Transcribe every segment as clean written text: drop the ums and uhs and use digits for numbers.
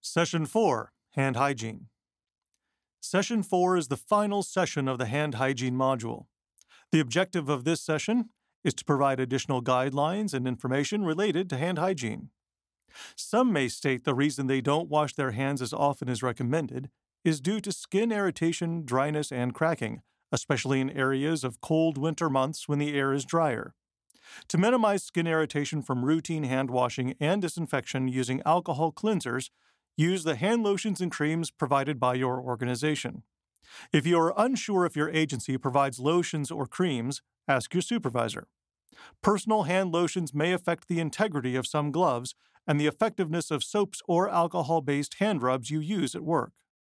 Session 4, Hand Hygiene. Session 4 is the final session of the hand hygiene module. The objective of this session is to provide additional guidelines and information related to hand hygiene. Some may state the reason they don't wash their hands as often as recommended is due to skin irritation, dryness, and cracking, especially in areas of cold winter months when the air is drier. To minimize skin irritation from routine hand washing and disinfection using alcohol cleansers, use the hand lotions and creams provided by your organization. If you are unsure if your agency provides lotions or creams, ask your supervisor. Personal hand lotions may affect the integrity of some gloves and the effectiveness of soaps or alcohol-based hand rubs you use at work.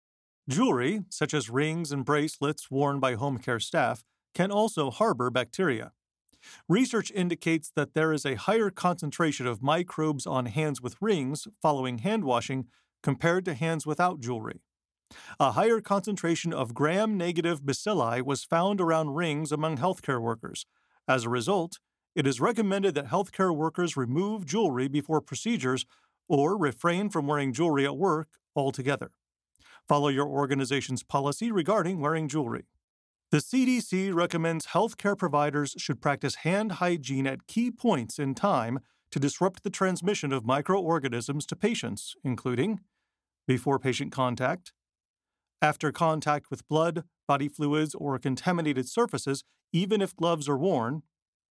Jewelry, such as rings and bracelets worn by home care staff, can also harbor bacteria. Research indicates that there is a higher concentration of microbes on hands with rings following hand washing compared to hands without jewelry. A higher concentration of gram-negative bacilli was found around rings among healthcare workers. As a result, it is recommended that healthcare workers remove jewelry before procedures or refrain from wearing jewelry at work altogether. Follow your organization's policy regarding wearing jewelry. The CDC recommends healthcare providers should practice hand hygiene at key points in time to disrupt the transmission of microorganisms to patients, including before patient contact, after contact with blood, body fluids, or contaminated surfaces, even if gloves are worn,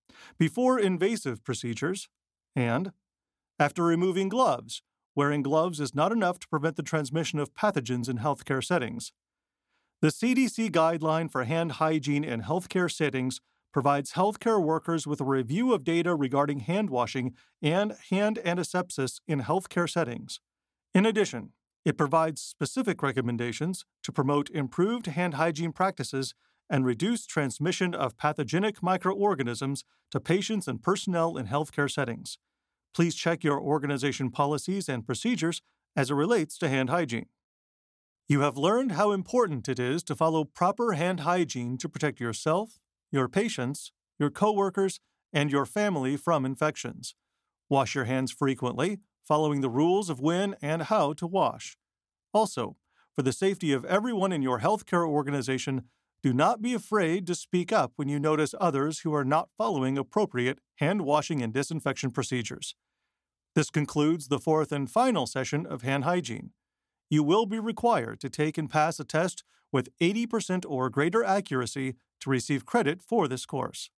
before invasive procedures, and after removing gloves. Wearing gloves is not enough to prevent the transmission of pathogens in healthcare settings. The CDC guideline for hand hygiene in healthcare settings provides healthcare workers with a review of data regarding hand washing and hand antisepsis in healthcare settings. In addition, it provides specific recommendations to promote improved hand hygiene practices and reduce transmission of pathogenic microorganisms to patients and personnel in healthcare settings. Please check your organization policies and procedures as it relates to hand hygiene. You have learned how important it is to follow proper hand hygiene to protect yourself, your patients, your coworkers, and your family from infections. Wash your hands frequently, following the rules of when and how to wash. Also, for the safety of everyone in your healthcare organization, do not be afraid to speak up when you notice others who are not following appropriate hand washing and disinfection procedures. This concludes the fourth and final session of hand hygiene. You will be required to take and pass a test with 80% or greater accuracy to receive credit for this course.